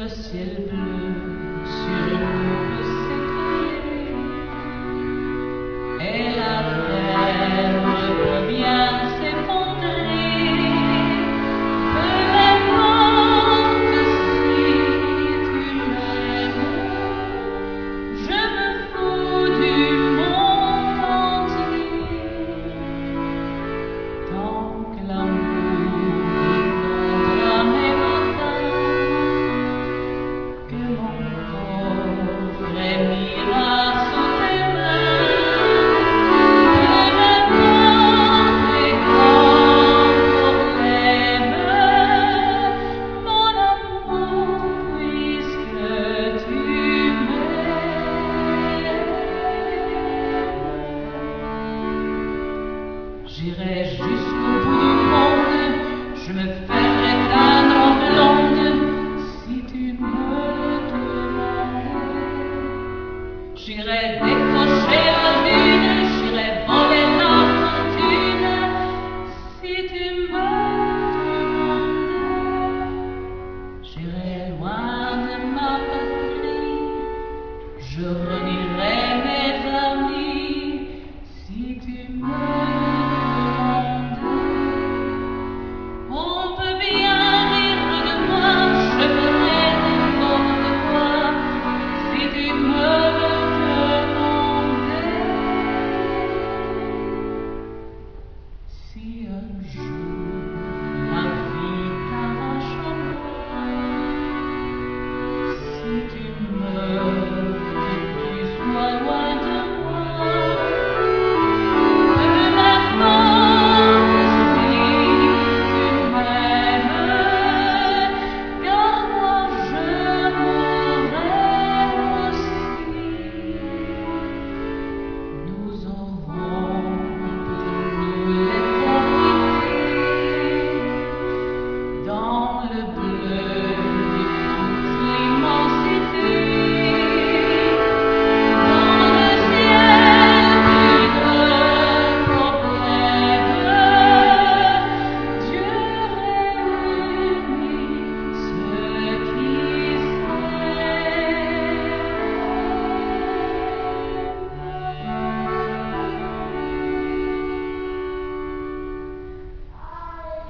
le ciel bleu sur l'eau s'écouler et la terre qui vient s'effondrer. Peu m'importe si tu m'aimes, je me fous du monde entier tant que l'amour inondera mes matins, que mon corps frémira sous tes mains. Peu m'importe les grands problèmes, mon amour, puisque tu m'aimes. J'irai jusqu'au bout du monde, je me ferai teindre en blonde si tu me le demandes. J'irai décrocher la lune, j'irai voler la fortune si tu me demandes. J'irai loin de ma patrie, je renierai